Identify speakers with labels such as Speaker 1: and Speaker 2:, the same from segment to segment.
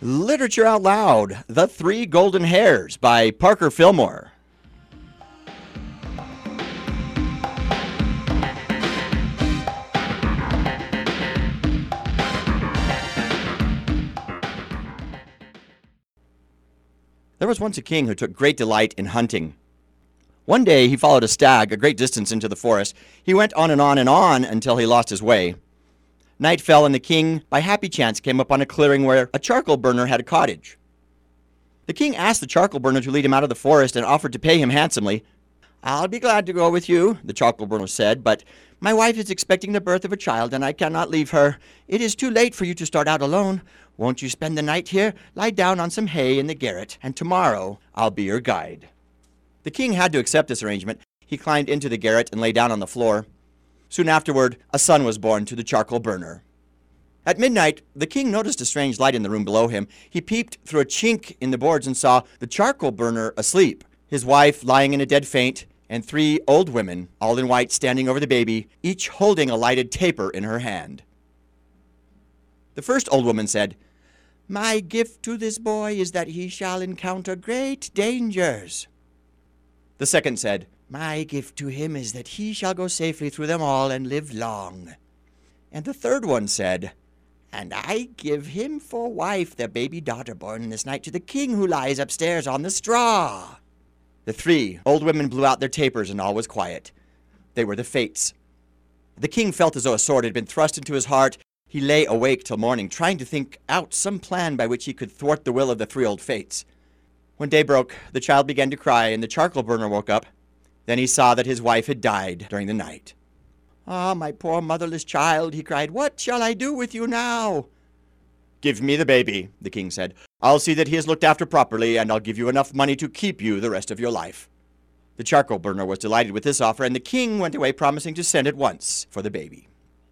Speaker 1: Literature Out Loud, The Three Golden Hairs by Parker Fillmore. There was once a king who took great delight in hunting. One day he followed a stag a great distance into the forest. He went on and on and on until he lost his way. Night fell, and the king, by happy chance, came upon a clearing where a charcoal burner had a cottage. The king asked the charcoal burner to lead him out of the forest and offered to pay him handsomely. "I'll be glad to go with you," the charcoal burner said, "but my wife is expecting the birth of a child, and I cannot leave her. It is too late for you to start out alone. Won't you spend the night here? Lie down on some hay in the garret, and tomorrow I'll be your guide." The king had to accept this arrangement. He climbed into the garret and lay down on the floor. Soon afterward, a son was born to the charcoal burner. At midnight, the king noticed a strange light in the room below him. He peeped through a chink in the boards and saw the charcoal burner asleep, his wife lying in a dead faint, and three old women, all in white, standing over the baby, each holding a lighted taper in her hand. The first old woman said, "My gift to this boy is that he shall encounter great dangers." The second said, "My gift to him is that he shall go safely through them all and live long." And the third one said, "And I give him for wife the baby daughter born this night to the king who lies upstairs on the straw." The three old women blew out their tapers and all was quiet. They were the Fates. The king felt as though a sword had been thrust into his heart. He lay awake till morning, trying to think out some plan by which he could thwart the will of the three old Fates. When day broke, the child began to cry, and the charcoal burner woke up. Then he saw that his wife had died during the night. "Ah, my poor motherless child," he cried, "what shall I do with you now?" "Give me the baby," the king said. "I'll see that he is looked after properly, and I'll give you enough money to keep you the rest of your life." The charcoal burner was delighted with this offer, and the king went away promising to send at once for the baby.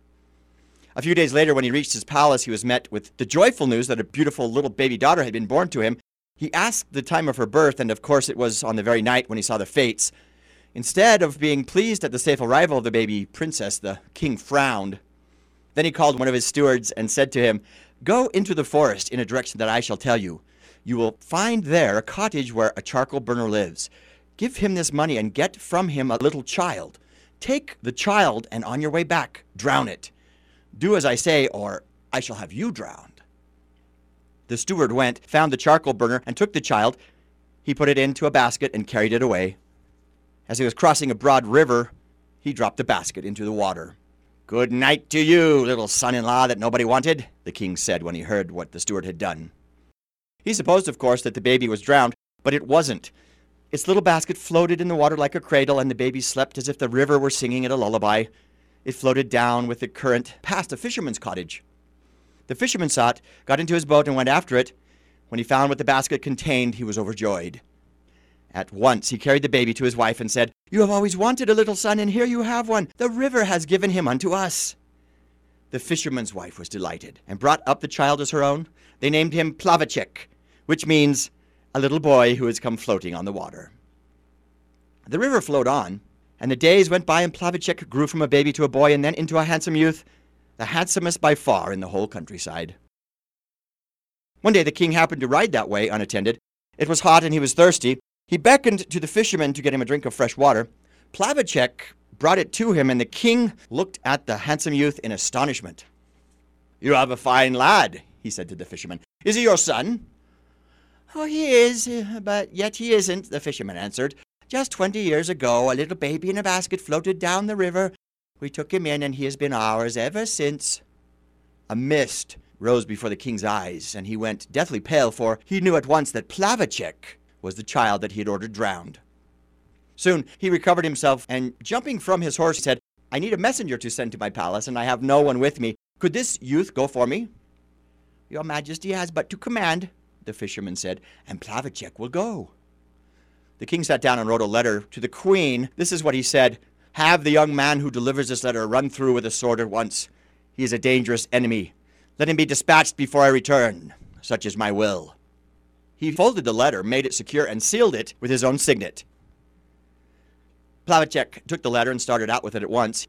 Speaker 1: A few days later, when he reached his palace, he was met with the joyful news that a beautiful little baby daughter had been born to him. He asked the time of her birth, and of course it was on the very night when he saw the Fates. Instead of being pleased at the safe arrival of the baby princess, the king frowned. Then he called one of his stewards and said to him, "Go into the forest in a direction that I shall tell you. You will find there a cottage where a charcoal burner lives. Give him this money and get from him a little child. Take the child and on your way back, drown it. Do as I say, or I shall have you drowned." The steward went, found the charcoal burner, and took the child. He put it into a basket and carried it away. As he was crossing a broad river, he dropped the basket into the water. "Good night to you, little son-in-law that nobody wanted," the king said when he heard what the steward had done. He supposed, of course, that the baby was drowned, but it wasn't. Its little basket floated in the water like a cradle, and the baby slept as if the river were singing it a lullaby. It floated down with the current past a fisherman's cottage. The fisherman saw it, got into his boat, and went after it. When he found what the basket contained, he was overjoyed. At once he carried the baby to his wife and said, "You have always wanted a little son, and here you have one. The river has given him unto us." The fisherman's wife was delighted, and brought up the child as her own. They named him Plavacek, which means a little boy who has come floating on the water. The river flowed on, and the days went by, and Plavacek grew from a baby to a boy, and then into a handsome youth, the handsomest by far in the whole countryside. One day the king happened to ride that way unattended. It was hot and he was thirsty. He beckoned to the fisherman to get him a drink of fresh water. Plavacek brought it to him, and the king looked at the handsome youth in astonishment. "You have a fine lad," he said to the fisherman. "Is he your son?" "Oh, he is, but yet he isn't," the fisherman answered. "Just 20 years ago, a little baby in a basket floated down the river. We took him in, and he has been ours ever since." A mist rose before the king's eyes, and he went deathly pale, for he knew at once that Plavacek was the child that he had ordered drowned. Soon he recovered himself, and jumping from his horse, said, "I need a messenger to send to my palace, and I have no one with me. Could this youth go for me?" "Your Majesty has but to command," the fisherman said, "and Plavacek will go." The king sat down and wrote a letter to the queen. This is what he said: "Have the young man who delivers this letter run through with a sword at once. He is a dangerous enemy. Let him be dispatched before I return. Such is my will." He folded the letter, made it secure, and sealed it with his own signet. Plavacek took the letter and started out with it at once.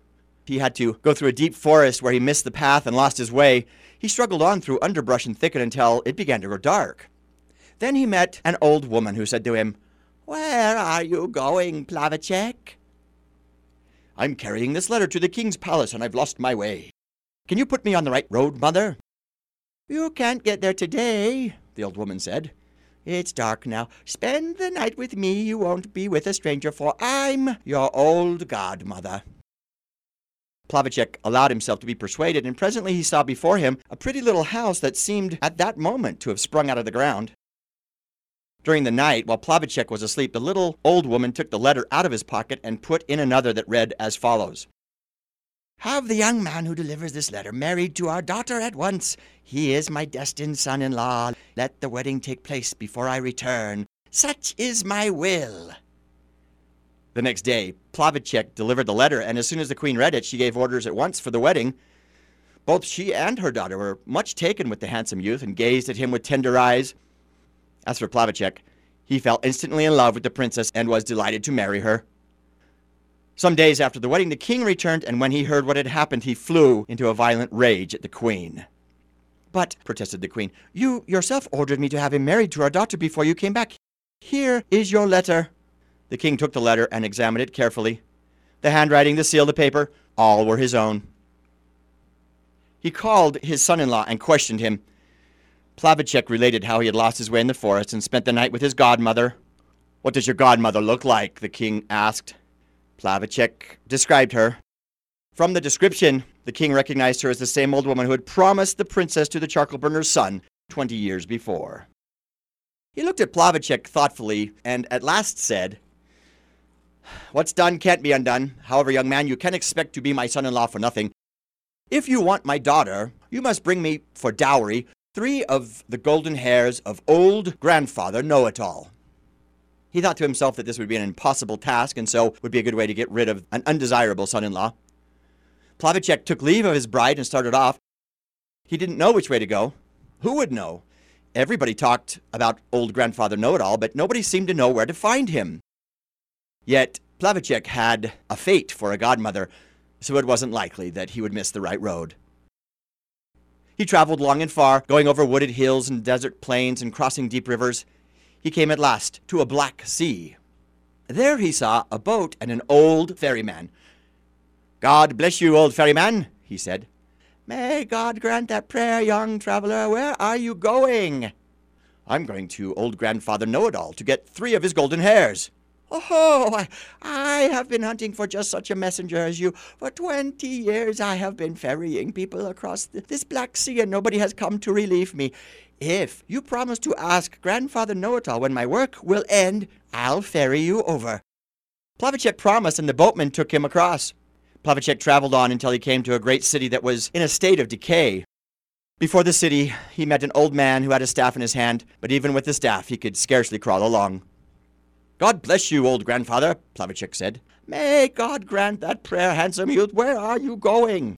Speaker 1: He had to go through a deep forest where he missed the path and lost his way. He struggled on through underbrush and thicket until it began to grow dark. Then he met an old woman who said to him, "Where are you going, Plavacek?" "I'm carrying this letter to the king's palace, and I've lost my way. Can you put me on the right road, mother?" "You can't get there today," the old woman said. "It's dark now. Spend the night with me. You won't be with a stranger, for I'm your old godmother." Plavacek allowed himself to be persuaded, and presently he saw before him a pretty little house that seemed at that moment to have sprung out of the ground. During the night, while Plavacek was asleep, the little old woman took the letter out of his pocket and put in another that read as follows: "Have the young man who delivers this letter married to our daughter at once. He is my destined son-in-law. Let the wedding take place before I return. Such is my will." The next day, Plavacek delivered the letter, and as soon as the queen read it, she gave orders at once for the wedding. Both she and her daughter were much taken with the handsome youth and gazed at him with tender eyes. As for Plavacek, he fell instantly in love with the princess and was delighted to marry her. Some days after the wedding, the king returned, and when he heard what had happened, he flew into a violent rage at the queen. "But," protested the queen, "you yourself ordered me to have him married to our daughter before you came back. Here is your letter." The king took the letter and examined it carefully. The handwriting, the seal, the paper, all were his own. He called his son-in-law and questioned him. Plavacek related how he had lost his way in the forest and spent the night with his godmother. "What does your godmother look like?" the king asked. Plavacek described her. From the description, the king recognized her as the same old woman who had promised the princess to the charcoal burner's son 20 years before. He looked at Plavacek thoughtfully and at last said, "What's done can't be undone. However, young man, you can't expect to be my son-in-law for nothing. If you want my daughter, you must bring me for dowry 3 of the golden hairs of old grandfather Know-it-all." He thought to himself that this would be an impossible task, and so would be a good way to get rid of an undesirable son-in-law. Plavacek took leave of his bride and started off. He didn't know which way to go. Who would know? Everybody talked about old grandfather Know-it-all, but nobody seemed to know where to find him. Yet Plavacek had a fate for a godmother, so it wasn't likely that he would miss the right road. He traveled long and far, going over wooded hills and desert plains and crossing deep rivers. He came at last to a black sea. There he saw a boat and an old ferryman. "God bless you, old ferryman," he said. "May God grant that prayer, young traveler. Where are you going?" "I'm going to old grandfather Know-it-all to get 3 of his golden hairs." "Oh, I have been hunting for just such a messenger as you. For 20 years I have been ferrying people across this black sea, and nobody has come to relieve me. If you promise to ask Grandfather Know-it-all when my work will end, I'll ferry you over." Plavacek promised, and the boatman took him across. Plavacek traveled on until he came to a great city that was in a state of decay. Before the city, he met an old man who had a staff in his hand, but even with the staff, he could scarcely crawl along. "God bless you, old grandfather," Plavacek said. "May God grant that prayer, handsome youth. Where are you going?"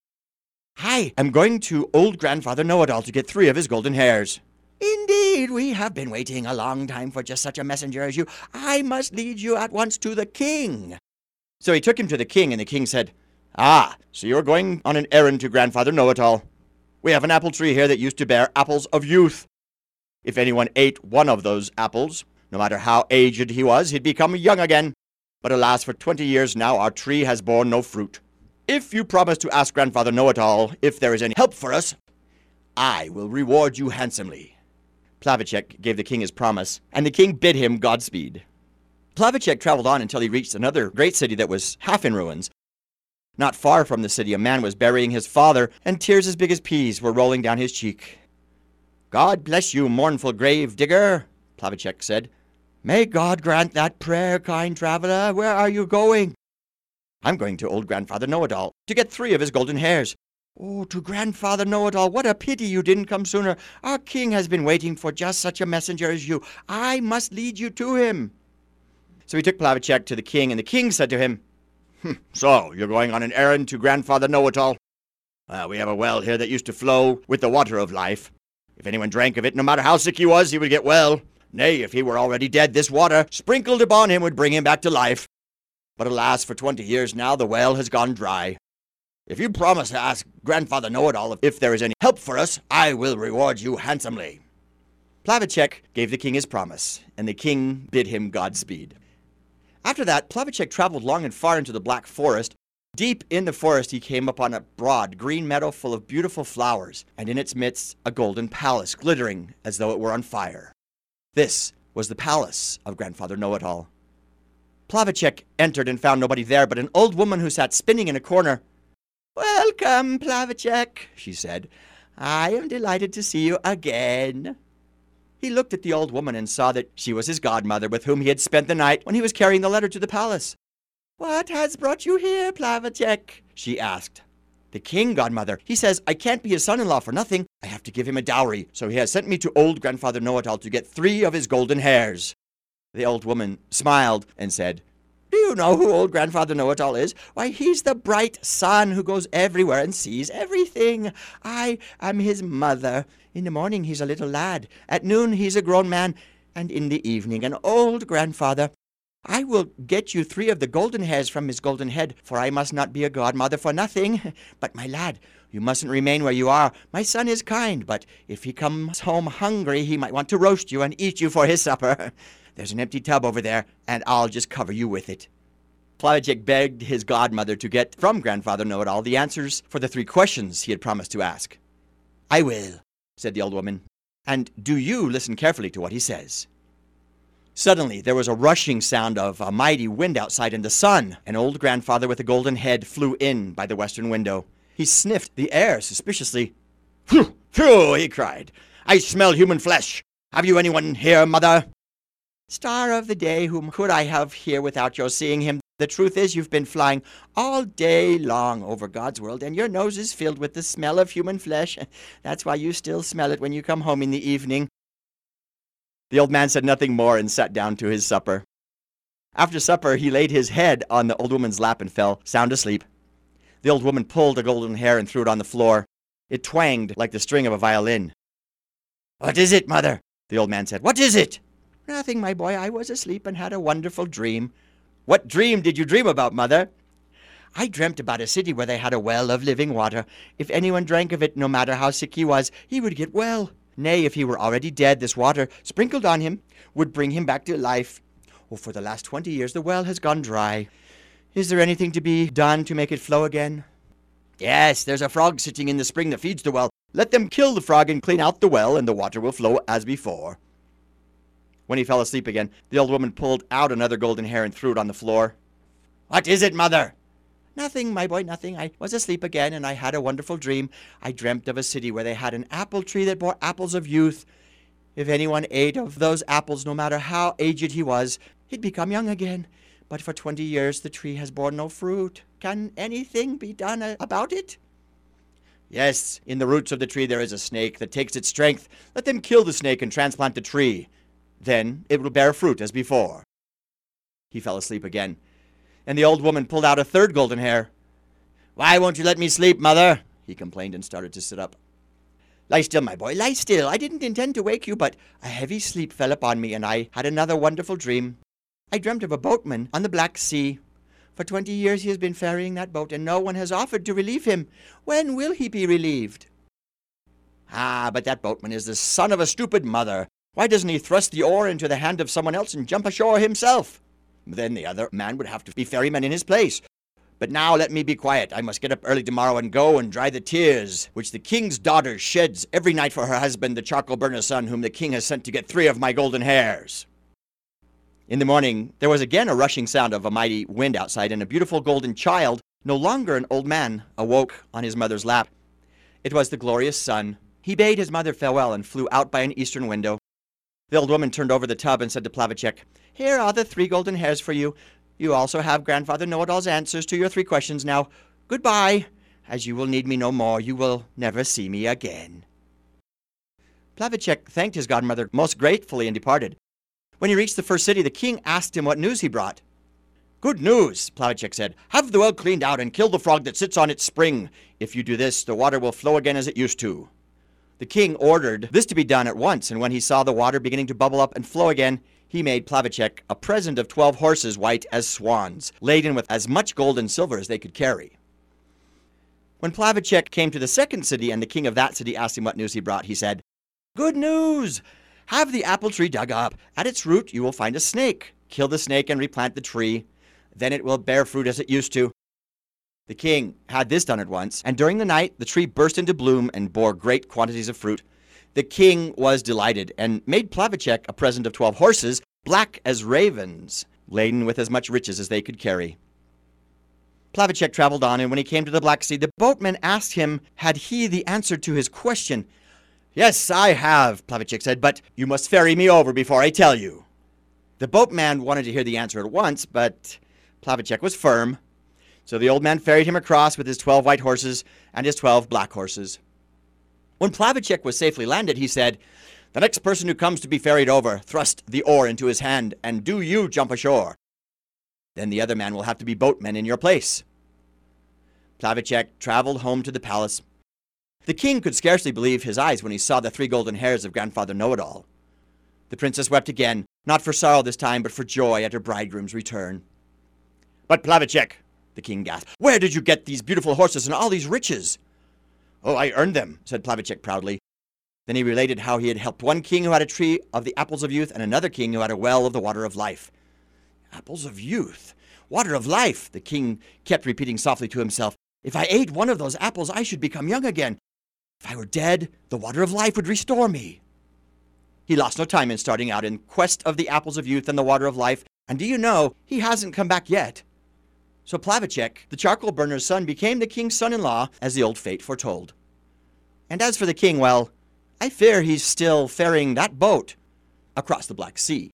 Speaker 1: "I am going to old grandfather Know-it-all to get 3 of his golden hairs." "Indeed, we have been waiting a long time for just such a messenger as you. I must lead you at once to the king." So he took him to the king, and the king said, "Ah, so you're going on an errand to grandfather Know-it-all. We have an apple tree here that used to bear apples of youth. If anyone ate one of those apples, no matter how aged he was, he'd become young again. But alas, for 20 years now, our tree has borne no fruit. If you promise to ask Grandfather Know-it-all if there is any help for us, I will reward you handsomely." Plavacek gave the king his promise, and the king bid him Godspeed. Plavacek traveled on until he reached another great city that was half in ruins. Not far from the city, a man was burying his father, and tears as big as peas were rolling down his cheek. "God bless you, mournful grave digger," Plavacek said. "May God grant that prayer, kind traveler. Where are you going?" "I'm going to old grandfather Know-it-all to get 3 of his golden hairs." "Oh, to grandfather Know-it-all. What a pity you didn't come sooner. Our king has been waiting for just such a messenger as you. I must lead you to him." So he took Plavacek to the king, and the king said to him, "So, you're going on an errand to grandfather Know-it-all? We have a well here that used to flow with the water of life. If anyone drank of it, no matter how sick he was, he would get well. Nay, if he were already dead, this water, sprinkled upon him, would bring him back to life. But alas, for 20 years now, the well has gone dry. If you promise to ask Grandfather Know-It-All if there is any help for us, I will reward you handsomely." Plavacek gave the king his promise, and the king bid him Godspeed. After that, Plavacek traveled long and far into the Black Forest. Deep in the forest, he came upon a broad green meadow full of beautiful flowers, and in its midst a golden palace glittering as though it were on fire. This was the palace of Grandfather Know-It-All. Plavacek entered and found nobody there but an old woman who sat spinning in a corner. "Welcome, Plavacek," she said. "I am delighted to see you again." He looked at the old woman and saw that she was his godmother with whom he had spent the night when he was carrying the letter to the palace. "What has brought you here, Plavacek?" she asked. "The king, godmother. He says I can't be his son-in-law for nothing. I have to give him a dowry, so he has sent me to old Grandfather Know-It-All to get 3 of his golden hairs." The old woman smiled and said, "Do you know who old Grandfather Know-It-All is? Why, he's the bright sun who goes everywhere and sees everything. I am his mother. In the morning he's a little lad, at noon he's a grown man, and in the evening an old grandfather. I will get you 3 of the golden hairs from his golden head, for I must not be a godmother for nothing. But my lad, you mustn't remain where you are. My son is kind, but if he comes home hungry, he might want to roast you and eat you for his supper. There's an empty tub over there, and I'll just cover you with it." Plavacek begged his godmother to get from Grandfather Know-It-All the answers for the 3 questions he had promised to ask. "I will," said the old woman, "and do you listen carefully to what he says." Suddenly, there was a rushing sound of a mighty wind outside, and the sun, an old grandfather with a golden head, flew in by the western window. He sniffed the air suspiciously. "Phew! Phew!" he cried. "I smell human flesh. Have you anyone here, mother?" "Star of the day, whom could I have here without your seeing him? The truth is, you've been flying all day long over God's world, and your nose is filled with the smell of human flesh. That's why you still smell it when you come home in the evening." The old man said nothing more and sat down to his supper. After supper, he laid his head on the old woman's lap and fell sound asleep. The old woman pulled a golden hair and threw it on the floor. It twanged like the string of a violin. "What is it, mother?" the old man said. "What is it?" "Nothing, my boy. I was asleep and had a wonderful dream." "What dream did you dream about, mother?" "I dreamt about a city where they had a well of living water. If anyone drank of it, no matter how sick he was, he would get well. Nay, if he were already dead, this water, sprinkled on him, would bring him back to life. Oh, for the last 20 years, the well has gone dry. Is there anything to be done to make it flow again?" "Yes, there's a frog sitting in the spring that feeds the well. Let them kill the frog and clean out the well, and the water will flow as before." When he fell asleep again, the old woman pulled out another golden hair and threw it on the floor. "What is it, mother?" "Nothing, my boy, nothing. I was asleep again, and I had a wonderful dream. I dreamt of a city where they had an apple tree that bore apples of youth. If anyone ate of those apples, no matter how aged he was, he'd become young again. But for 20 years the tree has borne no fruit. Can anything be done about it?" "Yes, in the roots of the tree there is a snake that takes its strength. Let them kill the snake and transplant the tree. Then it will bear fruit as before." He fell asleep again, and the old woman pulled out a 3rd golden hair. "Why won't you let me sleep, mother?" he complained and started to sit up. "Lie still, my boy, lie still. I didn't intend to wake you, but a heavy sleep fell upon me, and I had another wonderful dream. I dreamt of a boatman on the Black Sea. For 20 years he has been ferrying that boat, and no one has offered to relieve him. When will he be relieved?" "Ah, but that boatman is the son of a stupid mother. Why doesn't he thrust the oar into the hand of someone else and jump ashore himself? Then the other man would have to be ferryman in his place. But now let me be quiet. I must get up early tomorrow and go and dry the tears which the king's daughter sheds every night for her husband, the charcoal burner's son, whom the king has sent to get 3 of my golden hairs." In the morning, there was again a rushing sound of a mighty wind outside, and a beautiful golden child, no longer an old man, awoke on his mother's lap. It was the glorious sun. He bade his mother farewell and flew out by an eastern window. The old woman turned over the tub and said to Plavacek, "Here are the 3 golden hairs for you. You also have Grandfather Know-It-All's answers to your 3 questions now. Goodbye. As you will need me no more, you will never see me again." Plavacek thanked his godmother most gratefully and departed. When he reached the first city, the king asked him what news he brought. "Good news," Plavacek said. "Have the well cleaned out and kill the frog that sits on its spring. If you do this, the water will flow again as it used to." The king ordered this to be done at once, and when he saw the water beginning to bubble up and flow again, he made Plavacek a present of 12 horses white as swans, laden with as much gold and silver as they could carry. When Plavacek came to the second city and the king of that city asked him what news he brought, he said, "Good news! Have the apple tree dug up. At its root you will find a snake. Kill the snake and replant the tree. Then it will bear fruit as it used to." The king had this done at once, and during the night the tree burst into bloom and bore great quantities of fruit. The king was delighted and made Plavacek a present of 12 horses, black as ravens, laden with as much riches as they could carry. Plavacek traveled on, and when he came to the Black Sea, the boatman asked him had he the answer to his question. "Yes, I have," Plavacek said, "but you must ferry me over before I tell you." The boatman wanted to hear the answer at once, but Plavacek was firm. So the old man ferried him across with his 12 white horses and his 12 black horses. When Plavacek was safely landed, he said, "The next person who comes to be ferried over, thrust the oar into his hand, and do you jump ashore. Then the other man will have to be boatman in your place." Plavacek traveled home to the palace. The king could scarcely believe his eyes when he saw the 3 golden hairs of Grandfather Know-It-All. The princess wept again, not for sorrow this time, but for joy at her bridegroom's return. "But Plavacek," the king gasped, "where did you get these beautiful horses and all these riches?" "Oh, I earned them," said Plavacek proudly. Then he related how he had helped one king who had a tree of the apples of youth and another king who had a well of the water of life. Apples of youth, water of life, the king kept repeating softly to himself. If I ate one of those apples, I should become young again. If I were dead, the water of life would restore me. He lost no time in starting out in quest of the apples of youth and the water of life, and do you know, he hasn't come back yet. So Plavacek, the charcoal burner's son, became the king's son-in-law, as the old fate foretold. And as for the king, well, I fear he's still ferrying that boat across the Black Sea.